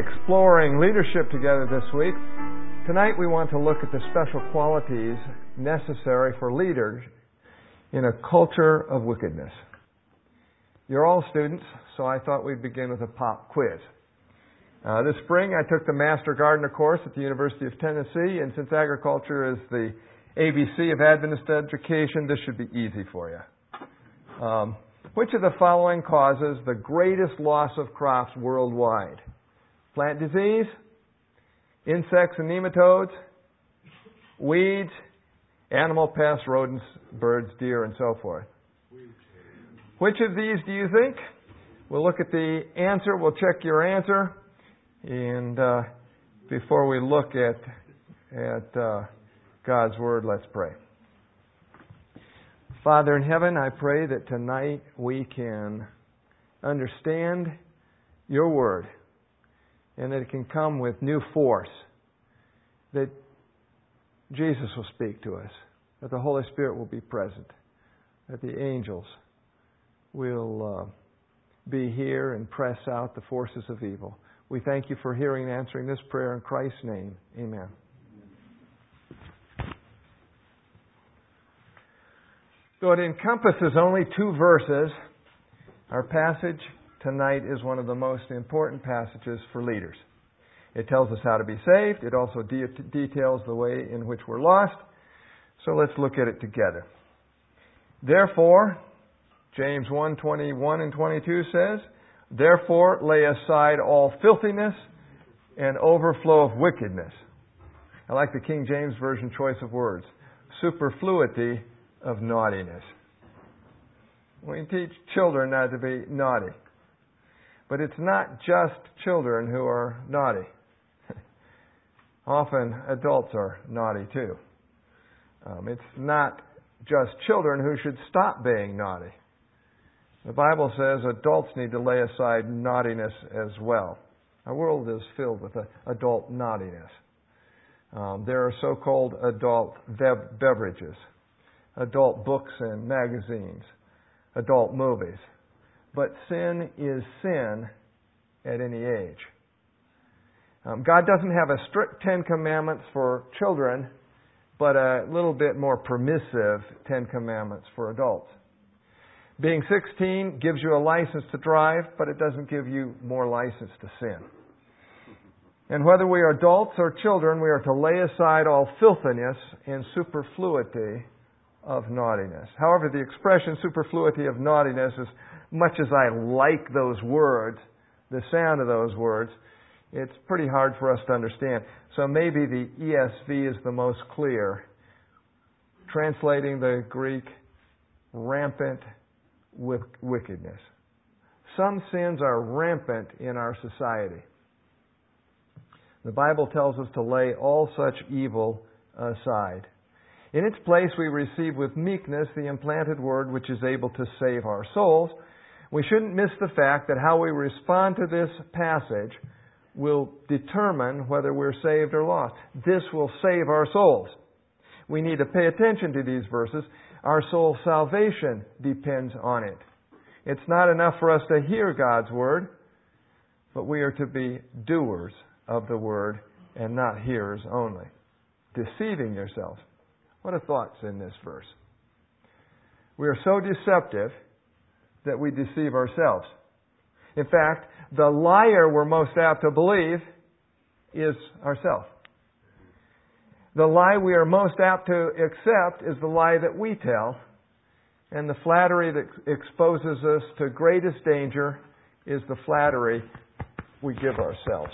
exploring leadership together this week. Tonight we want to look at the special qualities necessary for leaders in a culture of wickedness. You're all students, so I thought we'd begin with a pop quiz. This spring I took the Master Gardener course at the University of Tennessee, and since agriculture is the ABC of Adventist education, this should be easy for you. Which of the following causes the greatest loss of crops worldwide? Plant disease, insects and nematodes, weeds, animal pests, rodents, birds, deer, and so forth. Which of these do you think? We'll look at the answer. We'll check your answer. And before we look at God's Word, let's pray. Father in heaven, I pray that tonight we can understand your Word and that it can come with new force, that Jesus will speak to us, that the Holy Spirit will be present, that the angels will be here and press out the forces of evil. We thank you for hearing and answering this prayer in Christ's name. Amen. So it encompasses only 2 verses. Our passage tonight is one of the most important passages for leaders. It tells us how to be saved. It also details the way in which we're lost. So let's look at it together. Therefore, James 1:21 and 22 says, "Therefore lay aside all filthiness and overflow of wickedness." I like the King James Version choice of words. Superfluity of naughtiness. We teach children not to be naughty. But it's not just children who are naughty. Often adults are naughty too. It's not just children who should stop being naughty. The Bible says adults need to lay aside naughtiness as well. Our world is filled with adult naughtiness. There are so-called adult beverages, adult books and magazines, adult movies. But sin is sin at any age. God doesn't have a strict 10 Commandments for children, but a little bit more permissive 10 Commandments for adults. Being 16 gives you a license to drive, but it doesn't give you more license to sin. And whether we are adults or children, we are to lay aside all filthiness and superfluity of naughtiness. However, the expression superfluity of naughtiness, as much as I like those words, the sound of those words, it's pretty hard for us to understand. So maybe the ESV is the most clear, translating the Greek rampant with wickedness. Some sins are rampant in our society. The Bible tells us to lay all such evil aside. In its place, we receive with meekness the implanted word which is able to save our souls. We shouldn't miss the fact that how we respond to this passage will determine whether we're saved or lost. This will save our souls. We need to pay attention to these verses. Our soul's salvation depends on it. It's not enough for us to hear God's Word, but we are to be doers of the Word and not hearers only. Deceiving yourselves. What are thoughts in this verse? We are so deceptive that we deceive ourselves. In fact, the liar we're most apt to believe is ourselves. The lie we are most apt to accept is the lie that we tell, and the flattery that exposes us to greatest danger is the flattery we give ourselves.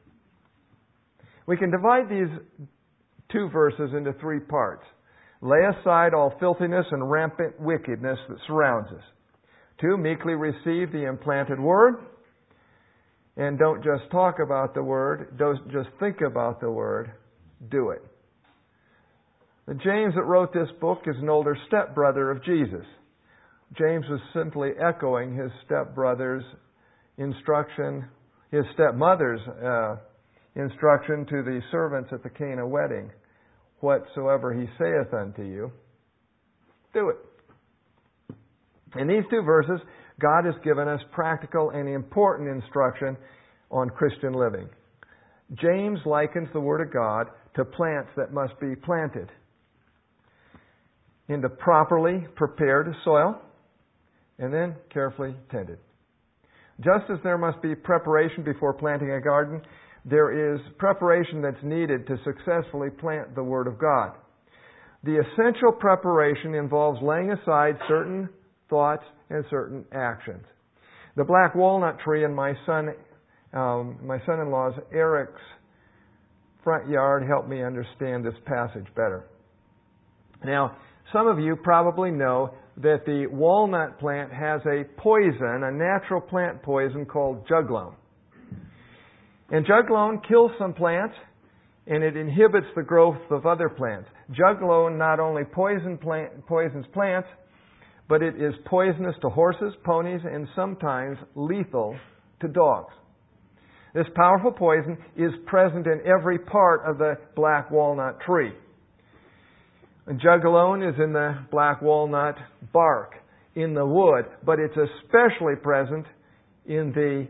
We can divide these 2 verses into 3 parts. Lay aside all filthiness and rampant wickedness that surrounds us. 2, meekly receive the implanted Word. And don't just talk about the Word, don't just think about the Word, do it. James that wrote this book is an older stepbrother of Jesus. James was simply echoing his stepbrother's instruction, his stepmother's instruction to the servants at the Cana wedding. Whatsoever he saith unto you, do it. In these 2 verses, God has given us practical and important instruction on Christian living. James likens the Word of God to plants that must be planted into properly prepared soil and then carefully tended. Just as there must be preparation before planting a garden, there is preparation that's needed to successfully plant the Word of God. The essential preparation involves laying aside certain thoughts and certain actions. The black walnut tree in my son-in-law's Eric's front yard helped me understand this passage better. Now, some of you probably know that the walnut plant has a poison, a natural plant poison called juglone. And juglone kills some plants, and it inhibits the growth of other plants. Juglone not only poisons plants, but it is poisonous to horses, ponies, and sometimes lethal to dogs. This powerful poison is present in every part of the black walnut tree. Juglone is in the black walnut bark, in the wood, but it's especially present in the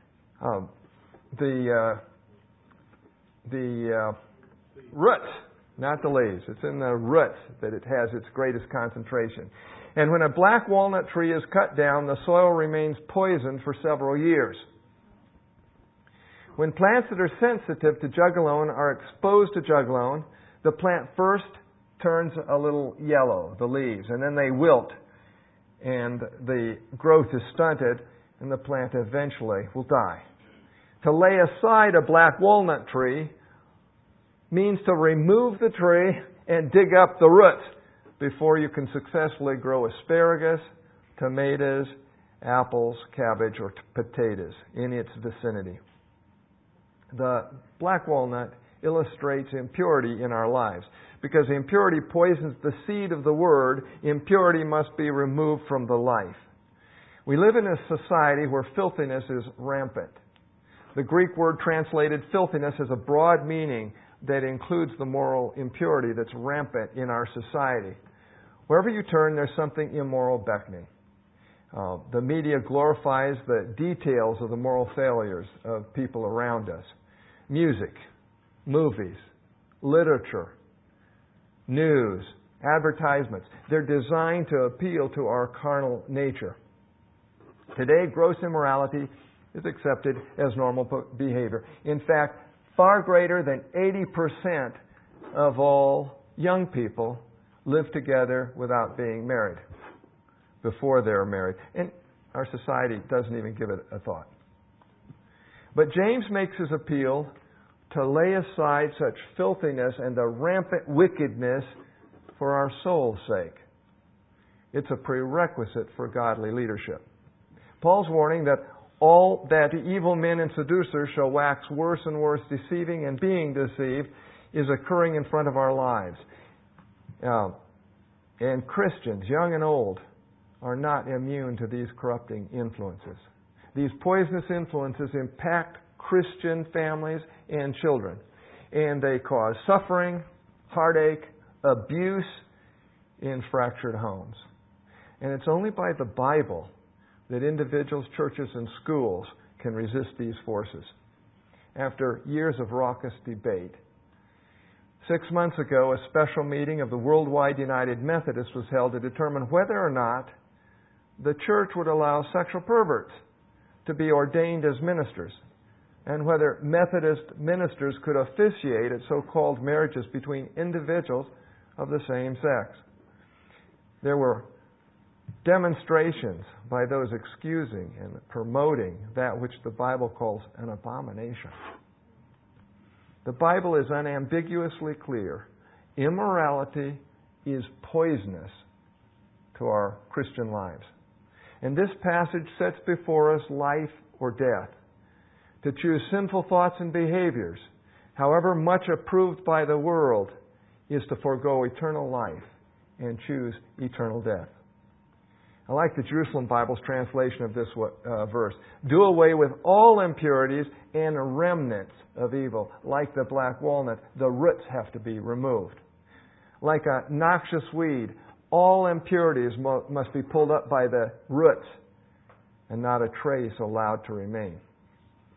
roots, not the leaves. It's in the roots that it has its greatest concentration. And when a black walnut tree is cut down, the soil remains poisoned for several years. When plants that are sensitive to juglone are exposed to juglone, the plant first turns a little yellow, the leaves, and then they wilt, and the growth is stunted, and the plant eventually will die. To lay aside a black walnut tree means to remove the tree and dig up the roots before you can successfully grow asparagus, tomatoes, apples, cabbage, or potatoes in its vicinity. The black walnut illustrates impurity in our lives. Because impurity poisons the seed of the Word, impurity must be removed from the life. We live in a society where filthiness is rampant. The Greek word translated filthiness has a broad meaning that includes the moral impurity that's rampant in our society. Wherever you turn, there's something immoral beckoning. The media glorifies the details of the moral failures of people around us. Music, movies, literature, news, advertisements. They're designed to appeal to our carnal nature. Today, gross immorality is accepted as normal behavior. In fact, far greater than 80% of all young people live together without being married, before they're married. And our society doesn't even give it a thought. But James makes his appeal to lay aside such filthiness and the rampant wickedness for our soul's sake. It's a prerequisite for godly leadership. Paul's warning that all that the evil men and seducers shall wax worse and worse, deceiving and being deceived, is occurring in front of our lives. And Christians, young and old, are not immune to these corrupting influences. These poisonous influences impact Christian families and children, and they cause suffering, heartache, abuse in fractured homes. And it's only by the Bible that individuals, churches, and schools can resist these forces. After years of raucous debate, 6 months ago, a special meeting of the Worldwide United Methodists was held to determine whether or not the church would allow sexual perverts to be ordained as ministers, and whether Methodist ministers could officiate at so-called marriages between individuals of the same sex. There were demonstrations by those excusing and promoting that which the Bible calls an abomination. The Bible is unambiguously clear. Immorality is poisonous to our Christian lives. And this passage sets before us life or death. To choose sinful thoughts and behaviors, however much approved by the world, is to forego eternal life and choose eternal death. I like the Jerusalem Bible's translation of this verse. Do away with all impurities and remnants of evil. Like the black walnut, the roots have to be removed. Like a noxious weed, all impurities must be pulled up by the roots and not a trace allowed to remain.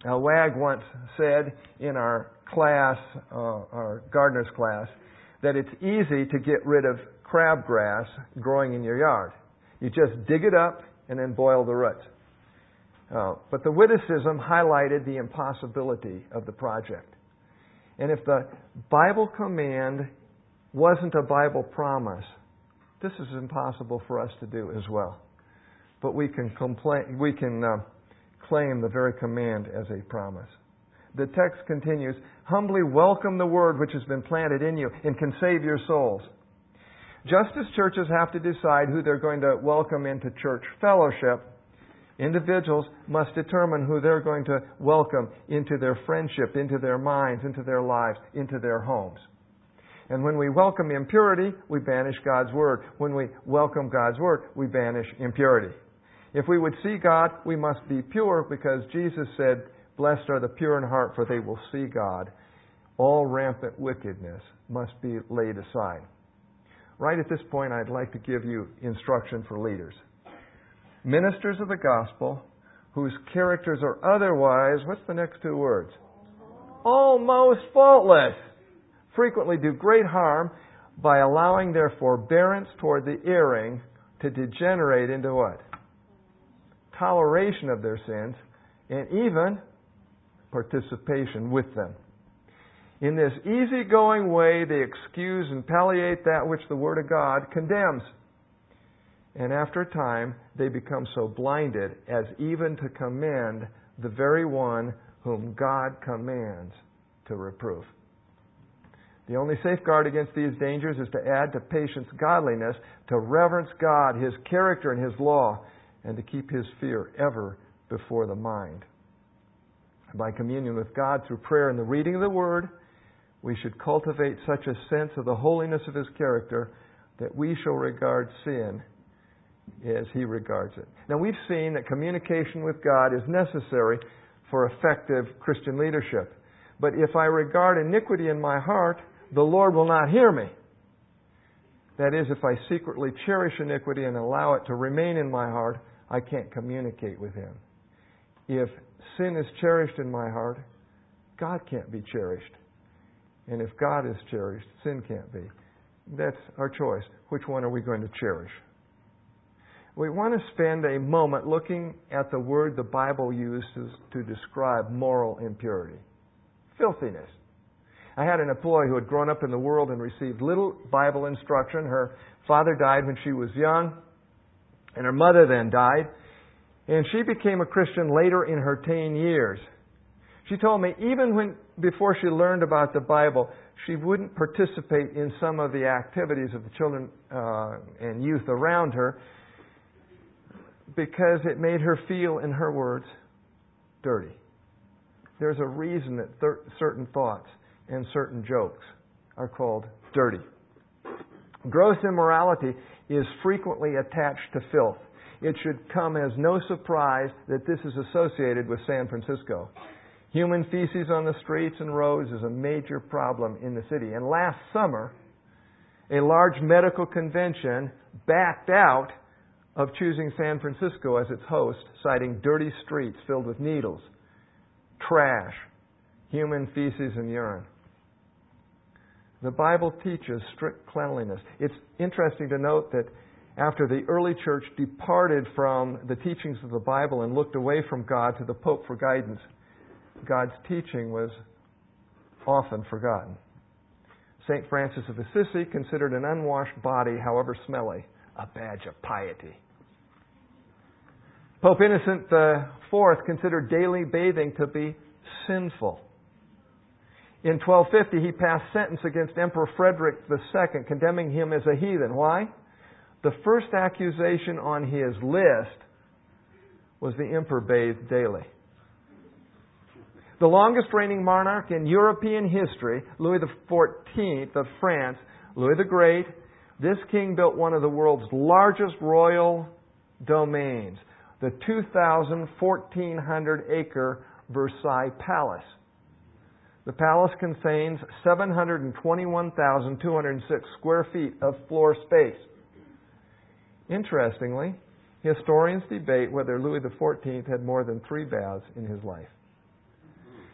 Wag once said in our class, our gardener's class, that it's easy to get rid of crabgrass growing in your yard. You just dig it up and then boil the roots. But the witticism highlighted the impossibility of the project. And if the Bible command wasn't a Bible promise, this is impossible for us to do as well. But we can claim the very command as a promise. The text continues, humbly welcome the word which has been planted in you and can save your souls. Just as churches have to decide who they're going to welcome into church fellowship, individuals must determine who they're going to welcome into their friendship, into their minds, into their lives, into their homes. And when we welcome impurity, we banish God's Word. When we welcome God's Word, we banish impurity. If we would see God, we must be pure because Jesus said, blessed are the pure in heart, for they will see God. All rampant wickedness must be laid aside. Right at this point, I'd like to give you instruction for leaders. Ministers of the gospel whose characters are otherwise, what's the next two words? Almost faultless. Frequently do great harm by allowing their forbearance toward the erring to degenerate into what? Toleration of their sins and even participation with them. In this easygoing way, they excuse and palliate that which the Word of God condemns. And after a time, they become so blinded as even to commend the very one whom God commands to reprove. The only safeguard against these dangers is to add to patience godliness, to reverence God, His character, and His law, and to keep His fear ever before the mind. By communion with God through prayer and the reading of the Word, we should cultivate such a sense of the holiness of His character that we shall regard sin as He regards it. Now, we've seen that communication with God is necessary for effective Christian leadership. But if I regard iniquity in my heart, the Lord will not hear me. That is, if I secretly cherish iniquity and allow it to remain in my heart, I can't communicate with Him. If sin is cherished in my heart, God can't be cherished. And if God is cherished, sin can't be. That's our choice. Which one are we going to cherish? We want to spend a moment looking at the word the Bible uses to describe moral impurity. Filthiness. I had an employee who had grown up in the world and received little Bible instruction. Her father died when she was young, and her mother then died. And she became a Christian later in her teen years. She told me even before she learned about the Bible, she wouldn't participate in some of the activities of the children and youth around her because it made her feel, in her words, dirty. There's a reason that certain thoughts and certain jokes are called dirty. Gross immorality is frequently attached to filth. It should come as no surprise that this is associated with San Francisco. Human feces on the streets and roads is a major problem in the city. And last summer, a large medical convention backed out of choosing San Francisco as its host, citing dirty streets filled with needles, trash, human feces, and urine. The Bible teaches strict cleanliness. It's interesting to note that after the early church departed from the teachings of the Bible and looked away from God to the Pope for guidance, God's teaching was often forgotten. St. Francis of Assisi considered an unwashed body, however smelly, a badge of piety. Pope Innocent IV considered daily bathing to be sinful. In 1250, he passed sentence against Emperor Frederick II, condemning him as a heathen. Why? The first accusation on his list was the emperor bathed daily. The longest reigning monarch in European history, Louis XIV of France, Louis the Great, this king built one of the world's largest royal domains, the 1,400-acre Versailles Palace. The palace contains 721,206 square feet of floor space. Interestingly, historians debate whether Louis XIV had more than 3 baths in his life.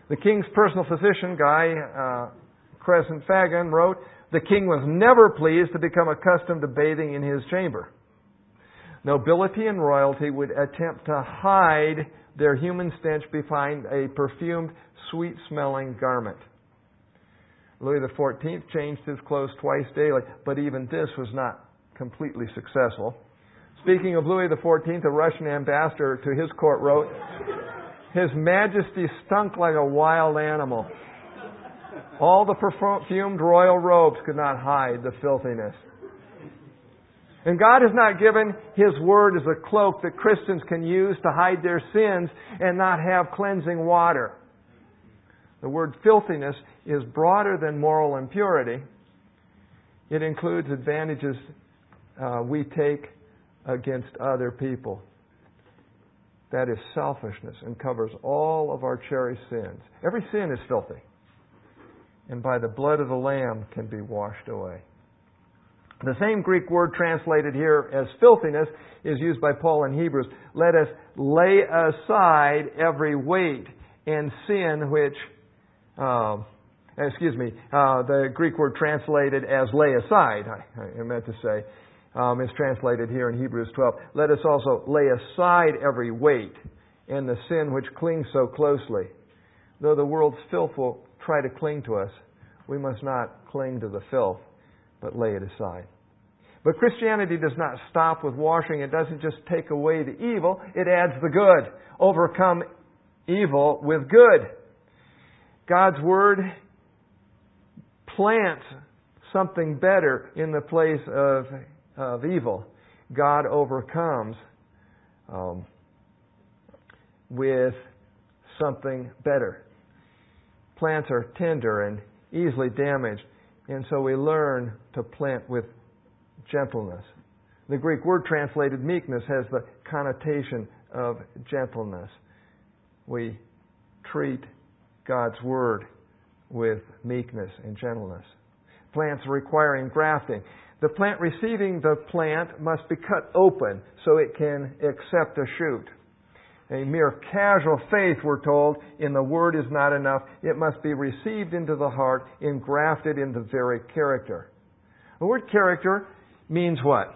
The king's personal physician, Guy Crescent Fagan, wrote, "The king was never pleased to become accustomed to bathing in his chamber. Nobility and royalty would attempt to hide their human stench behind a perfumed, sweet-smelling garment." Louis XIV changed his clothes twice daily, but even this was not completely successful. Speaking of Louis XIV, the Russian ambassador to his court wrote, "His Majesty stunk like a wild animal. All the perfumed royal robes could not hide the filthiness." And God has not given His Word as a cloak that Christians can use to hide their sins and not have cleansing water. The word filthiness is broader than moral impurity. It includes advantages we take against other people. That is selfishness and covers all of our cherished sins. Every sin is filthy, and by the blood of the Lamb can be washed away. The same Greek word translated here as filthiness is used by Paul in Hebrews. Let us lay aside every weight and sin which, the Greek word translated as lay aside, I meant to say, is translated here in Hebrews 12. Let us also lay aside every weight and the sin which clings so closely. Though the world's filth will try to cling to us, we must not cling to the filth, but lay it aside. But Christianity does not stop with washing. It doesn't just take away the evil. It adds the good. Overcome evil with good. God's Word plants something better in the place of evil. God overcomes with something better. Plants are tender and easily damaged, and so we learn to plant with gentleness. The Greek word translated meekness has the connotation of gentleness. We treat God's Word with meekness and gentleness. Plants requiring grafting. The plant receiving the plant must be cut open so it can accept a shoot. A mere casual faith, we're told, in the Word is not enough. It must be received into the heart, engrafted in the very character. The word character means what?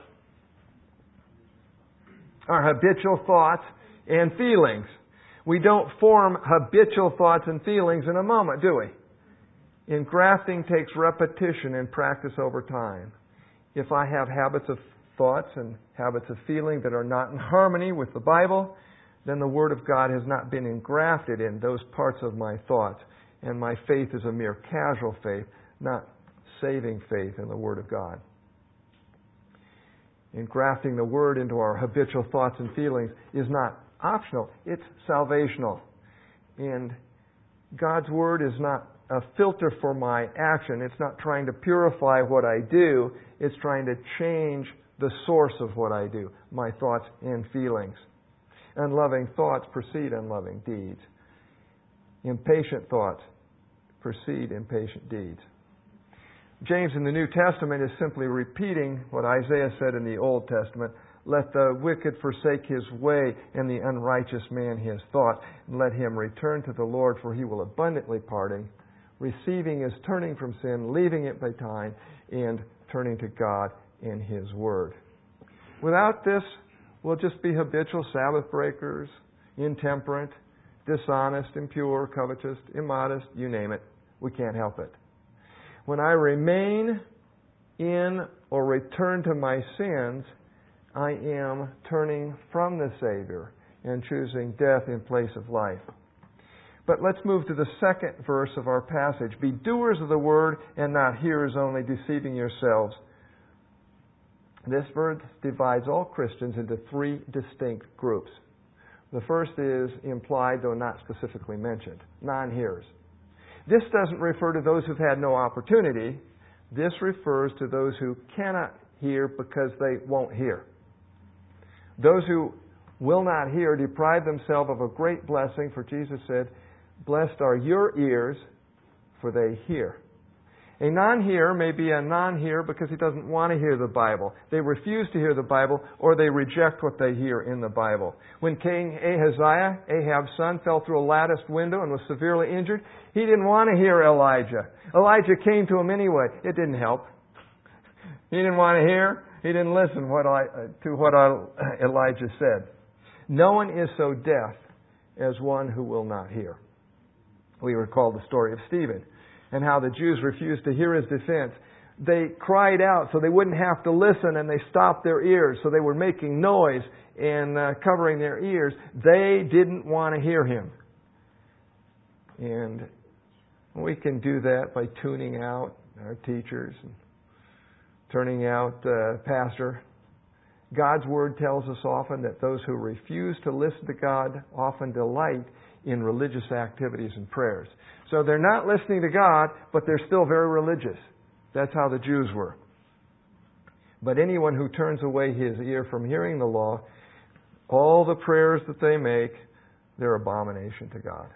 Our habitual thoughts and feelings. We don't form habitual thoughts and feelings in a moment, do we? Engrafting takes repetition and practice over time. If I have habits of thoughts and habits of feeling that are not in harmony with the Bible, then the Word of God has not been engrafted in those parts of my thoughts, and my faith is a mere casual faith, not saving faith in the Word of God. Engrafting the Word into our habitual thoughts and feelings is not optional, it's salvational. And God's Word is not a filter for my action. It's not trying to purify what I do. It's trying to change the source of what I do, my thoughts and feelings. Unloving thoughts precede unloving deeds. Impatient thoughts precede impatient deeds. James in the New Testament is simply repeating what Isaiah said in the Old Testament. Let the wicked forsake his way, and the unrighteous man his thought. And let him return to the Lord, for He will abundantly pardon. Receiving is turning from sin, leaving it by time, and turning to God and His Word. Without this, we'll just be habitual Sabbath breakers, intemperate, dishonest, impure, covetous, immodest, you name it. We can't help it. When I remain in or return to my sins, I am turning from the Savior and choosing death in place of life. But let's move to the second verse of our passage. Be doers of the Word and not hearers only, deceiving yourselves. This verse divides all Christians into three distinct groups. The first is implied, though not specifically mentioned, non-hearers. This doesn't refer to those who've had no opportunity. This refers to those who cannot hear because they won't hear. Those who will not hear deprive themselves of a great blessing, for Jesus said, "Blessed are your ears, for they hear." A non-hearer may be a non-hearer because he doesn't want to hear the Bible. They refuse to hear the Bible, or they reject what they hear in the Bible. When King Ahaziah, Ahab's son, fell through a latticed window and was severely injured, he didn't want to hear Elijah. Elijah came to him anyway. It didn't help. He didn't want to hear. He didn't listen to what Elijah said. No one is so deaf as one who will not hear. We recall the story of Stephen and how the Jews refused to hear his defense. They cried out so they wouldn't have to listen, and they stopped their ears, so they were making noise and covering their ears. They didn't want to hear him. And we can do that by tuning out our teachers and turning out pastor. God's Word tells us often that those who refuse to listen to God often delight in religious activities and prayers. So they're not listening to God, but they're still very religious. That's how the Jews were. But anyone who turns away his ear from hearing the law, all the prayers that they make, they're abomination to God.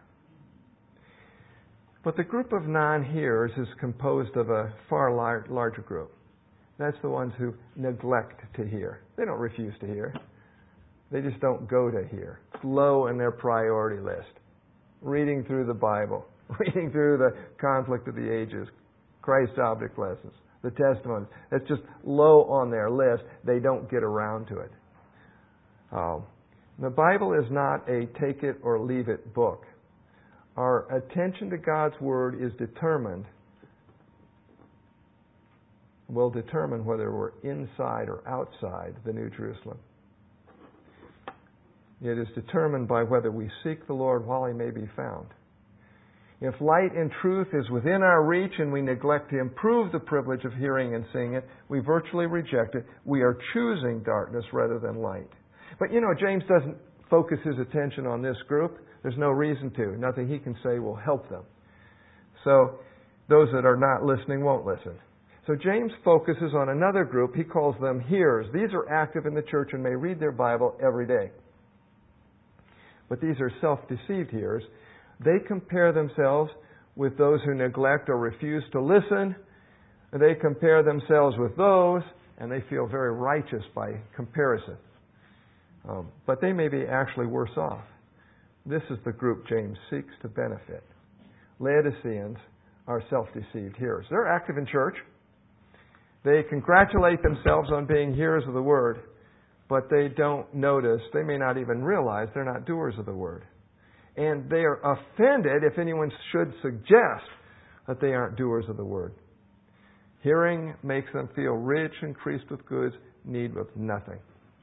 But the group of non-hearers is composed of a far larger group. That's the ones who neglect to hear. They don't refuse to hear. They just don't go to hear. It's low in their priority list. Reading through the Bible, reading through the conflict of the ages, Christ's object lessons, the testimonies. It's just low on their list. They don't get around to it. The Bible is not a take it or leave it book. Our attention to God's Word will determine whether we're inside or outside the New Jerusalem. It is determined by whether we seek the Lord while He may be found. If light and truth is within our reach and we neglect to improve the privilege of hearing and seeing it, we virtually reject it. We are choosing darkness rather than light. But James doesn't focus his attention on this group. There's no reason to. Nothing he can say will help them. So those that are not listening won't listen. So James focuses on another group. He calls them hearers. These are active in the church and may read their Bible every day. But these are self-deceived hearers. They compare themselves with those who neglect or refuse to listen. They compare themselves with those, and they feel very righteous by comparison. But they may be actually worse off. This is the group James seeks to benefit. Laodiceans are self-deceived hearers. They're active in church. They congratulate themselves on being hearers of the Word, but they don't notice, they may not even realize they're not doers of the Word. And they are offended if anyone should suggest that they aren't doers of the Word. Hearing makes them feel rich, increased with goods, need with nothing.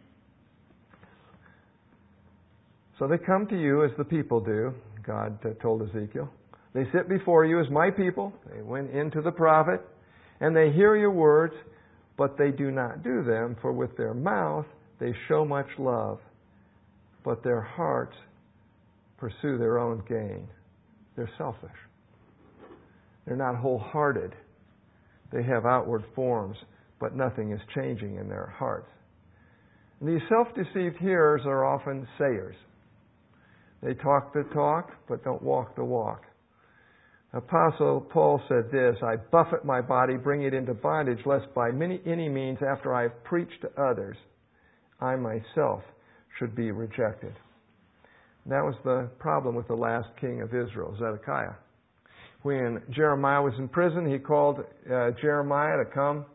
So they come to you as the people do, God told Ezekiel. They sit before you as my people. They went into the prophet, and they hear your words, but they do not do them, for with their mouth they show much love, but their hearts pursue their own gain. They're selfish. They're not wholehearted. They have outward forms, but nothing is changing in their hearts. And these self-deceived hearers are often sayers. They talk the talk, but don't walk the walk. Apostle Paul said this, I buffet my body, bring it into bondage, lest by any means after I have preached to others, I myself should be rejected. That was the problem with the last king of Israel, Zedekiah. When Jeremiah was in prison, he called Jeremiah to come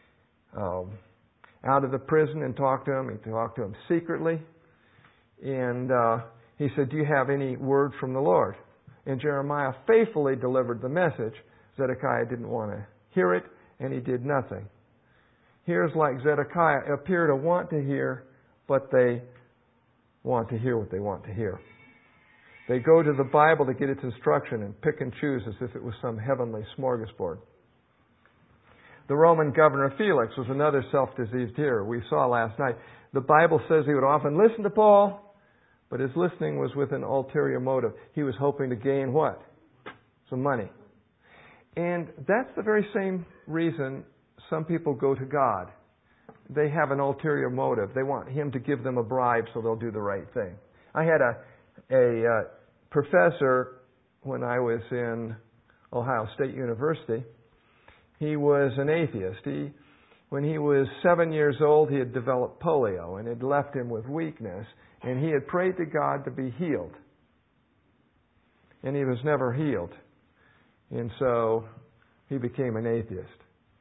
out of the prison and talk to him. He talked to him secretly. And he said, do you have any word from the Lord? And Jeremiah faithfully delivered the message. Zedekiah didn't want to hear it, and he did nothing. Hearers like Zedekiah appear to want to hear, but they want to hear what they want to hear. They go to the Bible to get its instruction and pick and choose as if it was some heavenly smorgasbord. The Roman governor Felix was another self-deceived hearer we saw last night. The Bible says he would often listen to Paul, but his listening was with an ulterior motive. He was hoping to gain what? Some money. And that's the very same reason some people go to God. They have an ulterior motive. They want Him to give them a bribe so they'll do the right thing. I had a professor when I was in Ohio State University, He was an atheist. When he was 7 years old, he had developed polio and it left him with weakness. And he had prayed to God to be healed. And he was never healed. And so he became an atheist.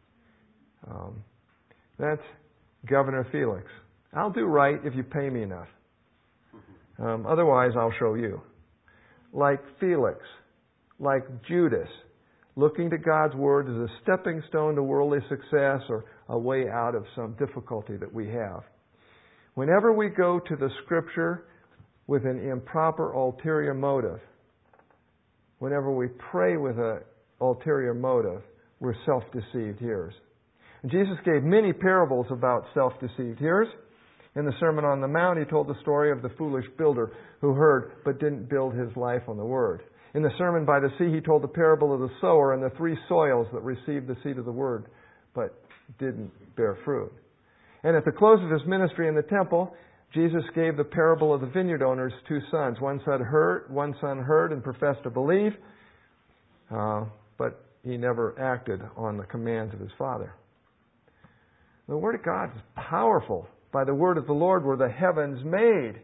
That's Governor Felix. I'll do right if you pay me enough. Otherwise, I'll show you. Like Felix, like Judas, looking to God's Word as a stepping stone to worldly success or a way out of some difficulty that we have. Whenever we go to the Scripture with an improper ulterior motive, whenever we pray with an ulterior motive, we're self-deceived hearers. And Jesus gave many parables about self-deceived hearers. In the Sermon on the Mount, He told the story of the foolish builder who heard but didn't build his life on the Word. In the Sermon by the Sea, He told the parable of the sower and the three soils that received the seed of the Word but didn't bear fruit. And at the close of His ministry in the temple, Jesus gave the parable of the vineyard owner's two sons. One son heard and professed to believe, but he never acted on the commands of his father. The Word of God is powerful. By the word of the Lord were the heavens made.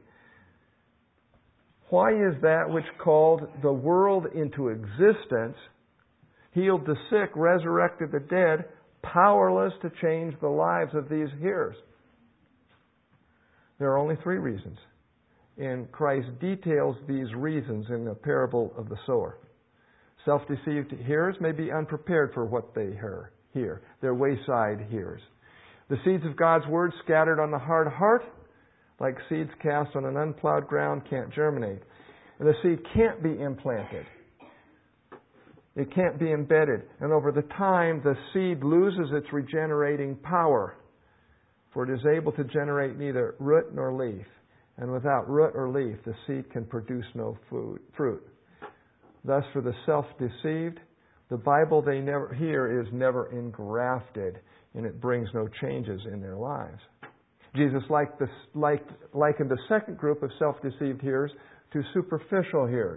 Why is that which called the world into existence, healed the sick, resurrected the dead, powerless to change the lives of these hearers? There are only three reasons. And Christ details these reasons in the parable of the sower. Self-deceived hearers may be unprepared for what they hear. They're wayside hearers. The seeds of God's Word scattered on the hard heart, like seeds cast on an unplowed ground, can't germinate. And the seed can't be implanted. It can't be embedded. And over the time, the seed loses its regenerating power, for it is able to generate neither root nor leaf. And without root or leaf, the seed can produce no fruit. Thus, for the self-deceived, the Bible they never hear is never engrafted, and it brings no changes in their lives. Jesus likened the second group of self-deceived hearers to superficial hearers.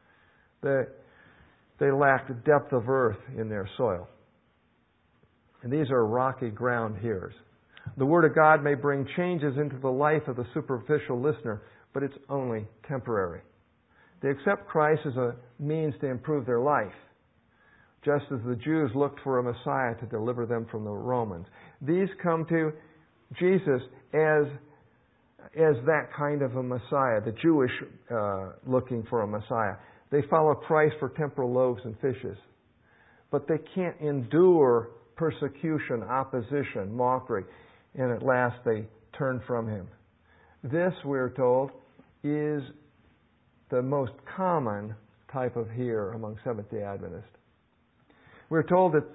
They lacked depth of earth in their soil. And these are rocky ground hearers. The Word of God may bring changes into the life of the superficial listener, but it's only temporary. They accept Christ as a means to improve their life, just as the Jews looked for a Messiah to deliver them from the Romans. These come to Jesus as that kind of a Messiah, the Jewish looking for a Messiah. They follow Christ for temporal loaves and fishes, but they can't endure persecution, opposition, mockery, and at last they turn from Him. This, we're told, is the most common type of hearer among Seventh-day Adventists. We're told that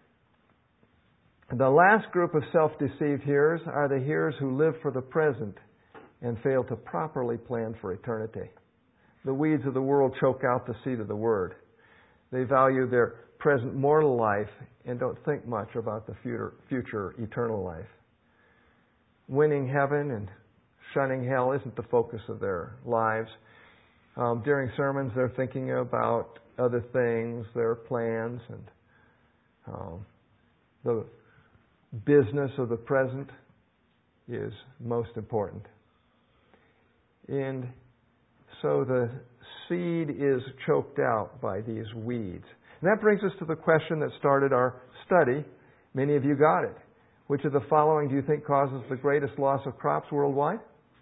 the last group of self-deceived hearers are the hearers who live for the present and fail to properly plan for eternity. The weeds of the world choke out the seed of the Word. They value their present mortal life and don't think much about the future eternal life. Winning heaven and shunning hell isn't the focus of their lives. During sermons, they're thinking about other things, their plans, and the business of the present is most important. And so the seed is choked out by these weeds. And that brings us to the question that started our study. Many of you got it. Which of the following do you think causes the greatest loss of crops worldwide?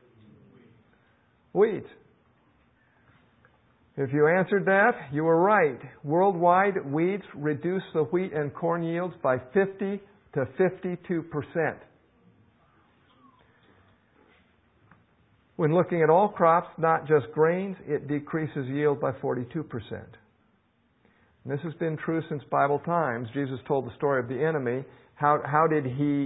Weeds. If you answered that, you were right. Worldwide, weeds reduce the wheat and corn yields by 50 to 52%. When looking at all crops, not just grains, it decreases yield by 42%. And this has been true since Bible times. Jesus told the story of the enemy. How did he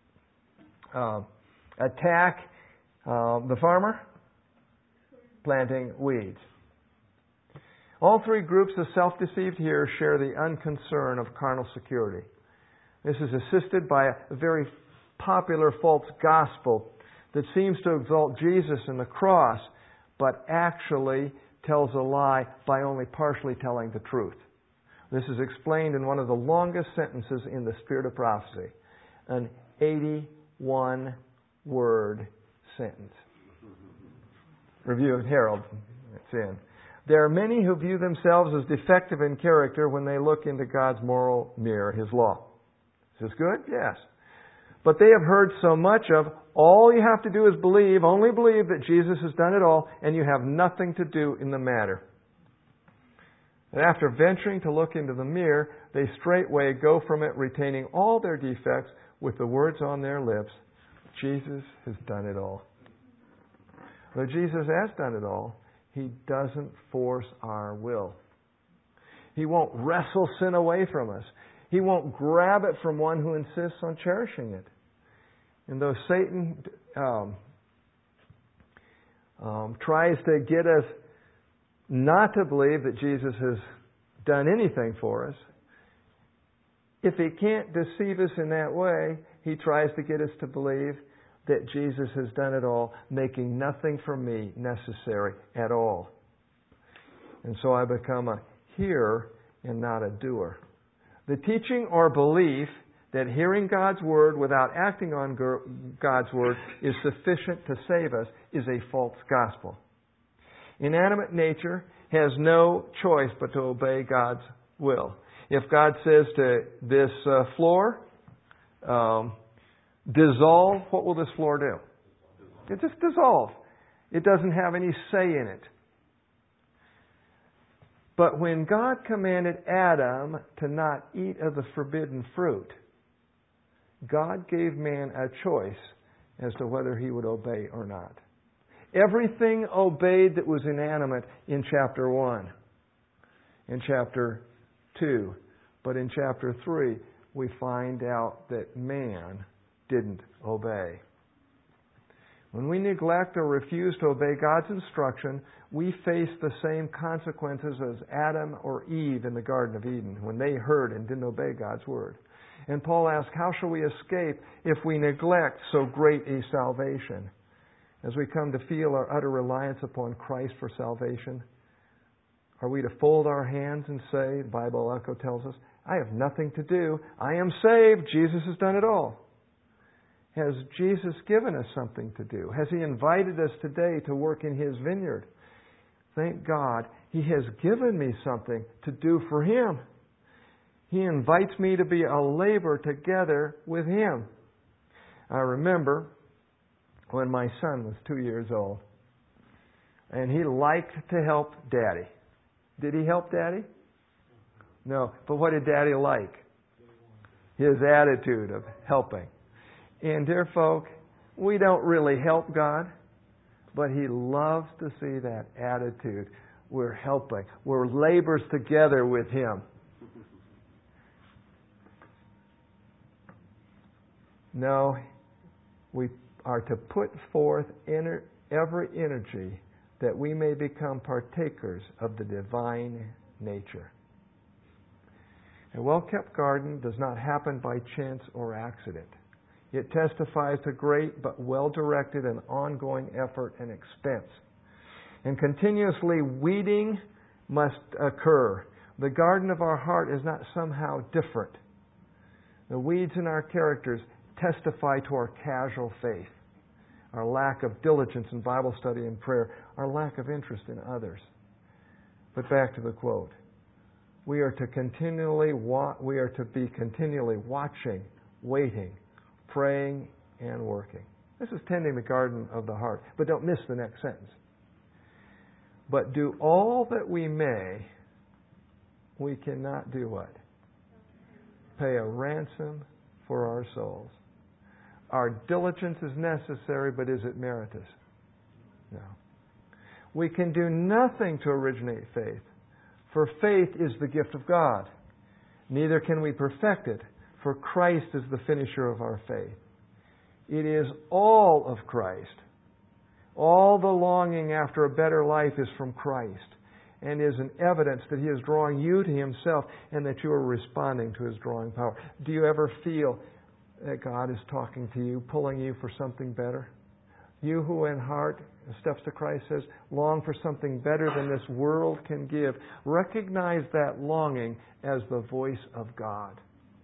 attack the farmer? Planting weeds. All three groups of self-deceived hearers share the unconcern of carnal security. This is assisted by a very popular false gospel that seems to exalt Jesus and the cross, but actually tells a lie by only partially telling the truth. This is explained in one of the longest sentences in the Spirit of Prophecy. An 81-word sentence. Review of Herald. It's in. There are many who view themselves as defective in character when they look into God's moral mirror, His law. Is this good? Yes. But they have heard so much of, all you have to do is believe, only believe that Jesus has done it all, and you have nothing to do in the matter. And after venturing to look into the mirror, they straightway go from it retaining all their defects with the words on their lips, Jesus has done it all. Though Jesus has done it all, He doesn't force our will. He won't wrestle sin away from us. He won't grab it from one who insists on cherishing it. And though Satan tries to get us not to believe that Jesus has done anything for us, if he can't deceive us in that way, he tries to get us to believe that Jesus has done it all, making nothing for me necessary at all. And so I become a hearer and not a doer. The teaching or belief that hearing God's Word without acting on God's Word is sufficient to save us is a false gospel. Inanimate nature has no choice but to obey God's will. If God says to this floor, dissolve, what will this floor do? It just dissolves. It doesn't have any say in it. But when God commanded Adam to not eat of the forbidden fruit, God gave man a choice as to whether he would obey or not. Everything obeyed that was inanimate in chapter 1, in chapter 2. But in chapter 3, we find out that man didn't obey. When we neglect or refuse to obey God's instruction, we face the same consequences as Adam or Eve in the Garden of Eden when they heard and didn't obey God's Word. And Paul asks, how shall we escape if we neglect so great a salvation? As we come to feel our utter reliance upon Christ for salvation, are we to fold our hands and say, the Bible echo tells us, I have nothing to do. I am saved. Jesus has done it all. Has Jesus given us something to do? Has He invited us today to work in His vineyard? Thank God, He has given me something to do for Him. He invites me to be a laborer together with Him. I remember when my son was 2 years old, and he liked to help Daddy. Did he help Daddy? No. But what did Daddy like? His attitude of helping. And dear folk, we don't really help God, but He loves to see that attitude. We're helping. We're laborers together with Him. No, we are to put forth every energy that we may become partakers of the divine nature. A well-kept garden does not happen by chance or accident. It testifies to great but well-directed and ongoing effort and expense. And continuously weeding must occur. The garden of our heart is not somehow different. The weeds in our characters testify to our casual faith, our lack of diligence in Bible study and prayer, our lack of interest in others. But back to the quote. We are to be continually watching, waiting, praying, and working. This is tending the garden of the heart. But don't miss the next sentence. But do all that we may, we cannot do what? Pay a ransom for our souls. Our diligence is necessary, but is it meritorious? No. We can do nothing to originate faith, for faith is the gift of God. Neither can we perfect it, for Christ is the finisher of our faith. It is all of Christ. All the longing after a better life is from Christ, and is an evidence that He is drawing you to Himself and that you are responding to His drawing power. Do you ever feel that God is talking to you, pulling you for something better? You who in heart The Steps to Christ says, long for something better than this world can give. Recognize that longing as the voice of God.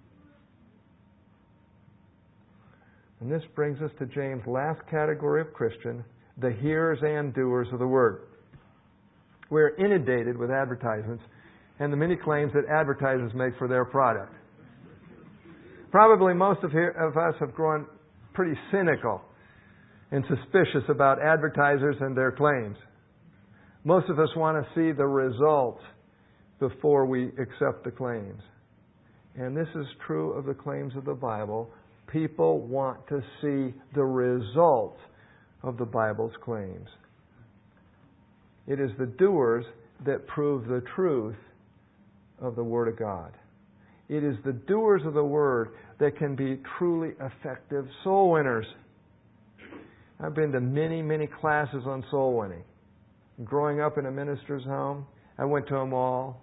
And this brings us to James' last category of Christian, the hearers and doers of the Word. We're inundated with advertisements and the many claims that advertisers make for their product. Probably most of us have grown pretty cynical and suspicious about advertisers and their claims. Most of us want to see the results before we accept the claims. And this is true of the claims of the Bible. People want to see the result of the Bible's claims. It is the doers that prove the truth of the Word of God. It is the doers of the Word that can be truly effective soul winners. I've been to many, many classes on soul winning. Growing up in a minister's home, I went to them all.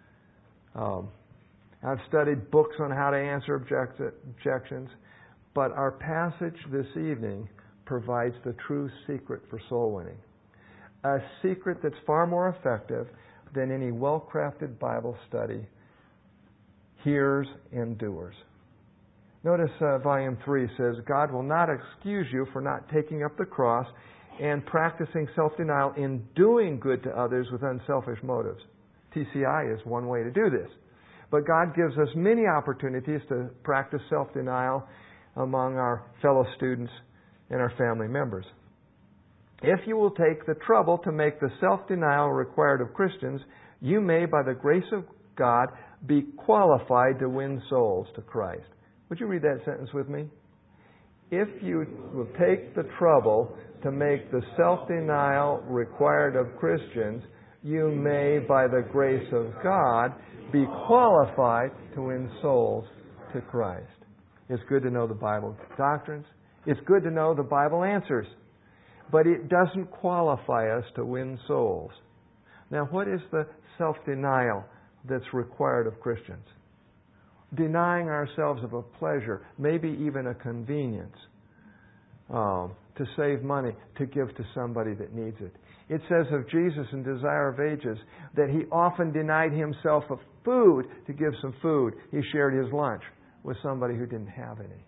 I've studied books on how to answer objections. But our passage this evening provides the true secret for soul winning. A secret that's far more effective than any well-crafted Bible study. Hearers and doers. Notice volume 3 says, God will not excuse you for not taking up the cross and practicing self-denial in doing good to others with unselfish motives. TCI is one way to do this. But God gives us many opportunities to practice self-denial among our fellow students and our family members. If you will take the trouble to make the self-denial required of Christians, you may, by the grace of God, be qualified to win souls to Christ. Would you read that sentence with me? If you will take the trouble to make the self-denial required of Christians, you may, by the grace of God, be qualified to win souls to Christ. It's good to know the Bible doctrines. It's good to know the Bible answers. But it doesn't qualify us to win souls. Now, what is the self-denial that's required of Christians? Denying ourselves of a pleasure, maybe even a convenience, to save money, to give to somebody that needs it. It says of Jesus in Desire of Ages that He often denied Himself of food to give some food. He shared His lunch with somebody who didn't have any.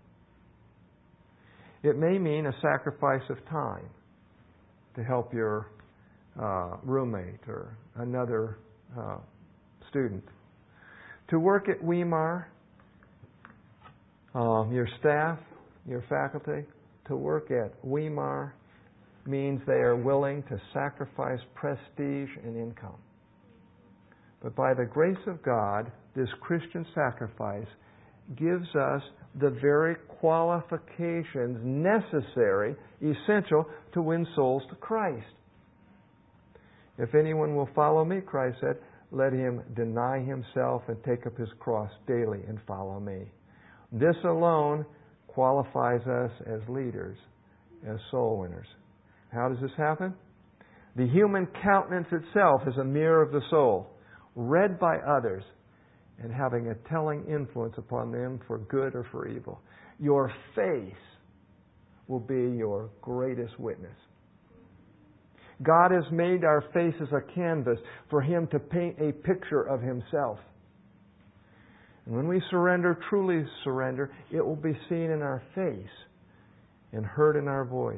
It may mean a sacrifice of time to help your roommate or another student. To work at Weimar, your staff, your faculty, to work at Weimar means they are willing to sacrifice prestige and income. But by the grace of God, this Christian sacrifice gives us the very qualifications necessary, essential to win souls to Christ. If anyone will follow me, Christ said, let him deny himself and take up his cross daily and follow me. This alone qualifies us as leaders, as soul winners. How does this happen? The human countenance itself is a mirror of the soul, read by others and having a telling influence upon them for good or for evil. Your face will be your greatest witness. God has made our faces a canvas for Him to paint a picture of Himself. And when we surrender, truly surrender, it will be seen in our face and heard in our voice.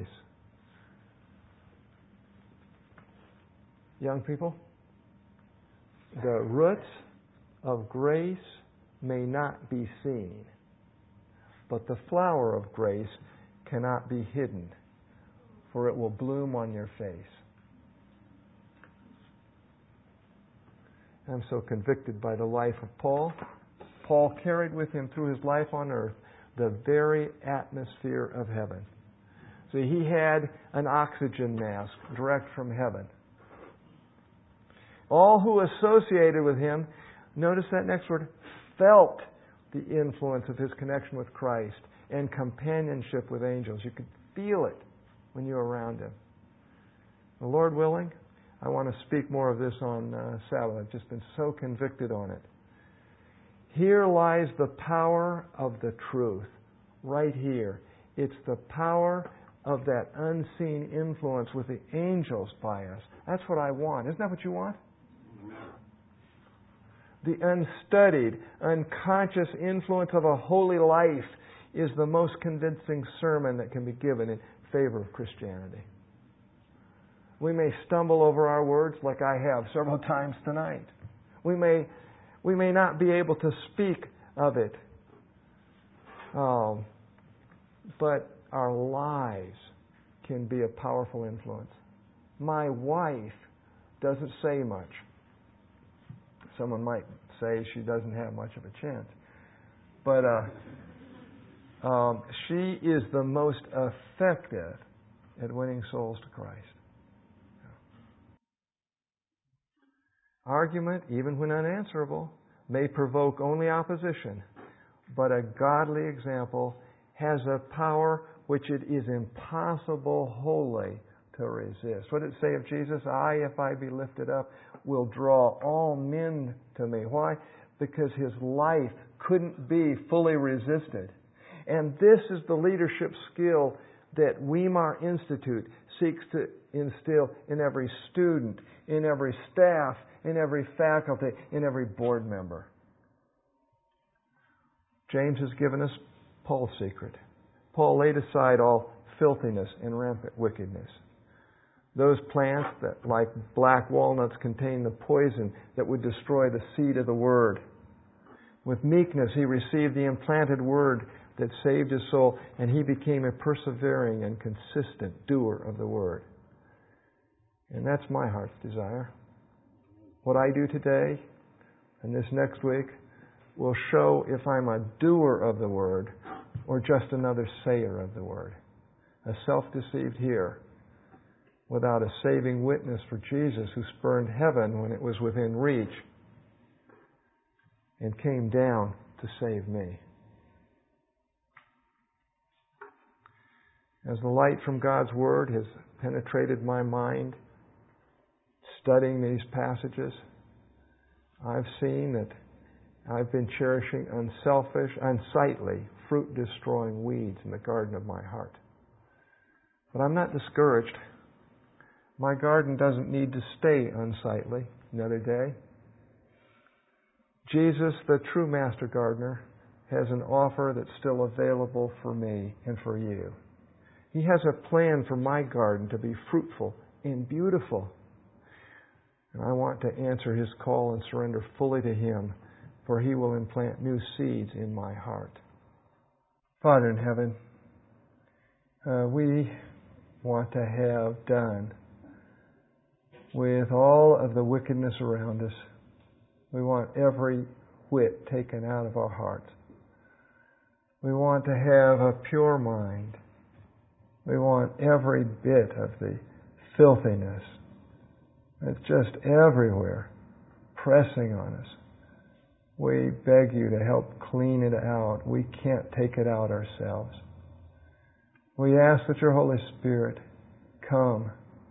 Young people, the roots of grace may not be seen, but the flower of grace cannot be hidden, for it will bloom on your face. I'm so convicted by the life of Paul. Paul carried with him through his life on earth the very atmosphere of heaven. So he had an oxygen mask direct from heaven. All who associated with him, notice that next word, felt the influence of his connection with Christ and companionship with angels. You could feel it when you were around him. The Lord willing, I want to speak more of this on Sabbath. I've just been so convicted on it. Here lies the power of the truth. Right here. It's the power of that unseen influence with the angels by us. That's what I want. Isn't that what you want? The unstudied, unconscious influence of a holy life is the most convincing sermon that can be given in favor of Christianity. We may stumble over our words like I have several times tonight. We may not be able to speak of it. But our lives can be a powerful influence. My wife doesn't say much. Someone might say she doesn't have much of a chance. But she is the most effective at winning souls to Christ. Argument, even when unanswerable, may provoke only opposition, but a godly example has a power which it is impossible wholly to resist. What did it say of Jesus? I, if I be lifted up, will draw all men to me. Why? Because His life couldn't be fully resisted. And this is the leadership skill that Weimar Institute seeks to instill in every student, in every staff, in every faculty, in every board member. James has given us Paul's secret. Paul laid aside all filthiness and rampant wickedness. Those plants that, like black walnuts, contain the poison that would destroy the seed of the Word. With meekness he received the implanted Word that saved his soul, and he became a persevering and consistent doer of the Word. And that's my heart's desire. What I do today and this next week will show if I'm a doer of the Word or just another sayer of the Word. A self-deceived hearer without a saving witness for Jesus, who spurned heaven when it was within reach and came down to save me. As the light from God's Word has penetrated my mind, studying these passages, I've seen that I've been cherishing unselfish, unsightly, fruit-destroying weeds in the garden of my heart. But I'm not discouraged. My garden doesn't need to stay unsightly another day. Jesus, the true master gardener, has an offer that's still available for me and for you. He has a plan for my garden to be fruitful and beautiful. And I want to answer His call and surrender fully to Him, for He will implant new seeds in my heart. Father in heaven, we want to have done with all of the wickedness around us. We want every whit taken out of our hearts. We want to have a pure mind. We want every bit of the filthiness that's just everywhere pressing on us. We beg You to help clean it out. We can't take it out ourselves. We ask that Your Holy Spirit come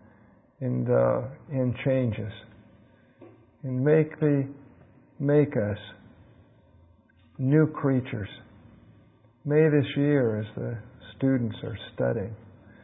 and change us and make us new creatures. May this year, as the students are studying,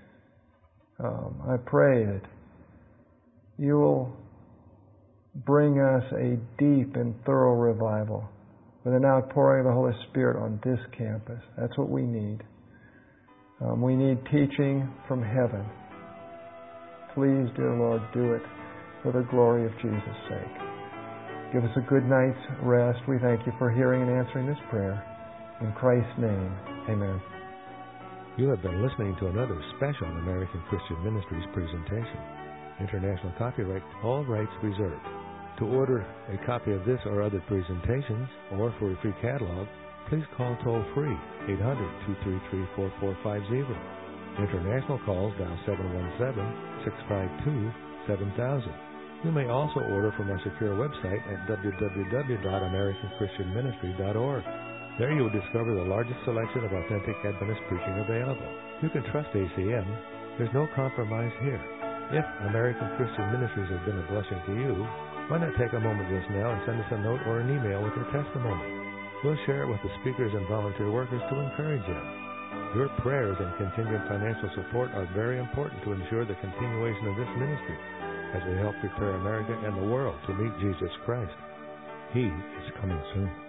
I pray that You will bring us a deep and thorough revival with an outpouring of the Holy Spirit on this campus. That's what we need. We need teaching from heaven. Please, dear Lord, do it for the glory of Jesus' sake. Give us a good night's rest. We thank You for hearing and answering this prayer. In Christ's name, amen. You have been listening to another special American Christian Ministries presentation. International copyright, all rights reserved. To order a copy of this or other presentations, or for a free catalog, please call toll-free 800-233-4450. International calls dial 717-652-7000. You may also order from our secure website at www.americanchristianministry.org. There you will discover the largest selection of authentic Adventist preaching available. You can trust ACM. There's no compromise here. If American Christian Ministries has been a blessing to you, why not take a moment just now and send us a note or an email with your testimony? We'll share it with the speakers and volunteer workers to encourage you. Your prayers and continued financial support are very important to ensure the continuation of this ministry as we help prepare America and the world to meet Jesus Christ. He is coming soon.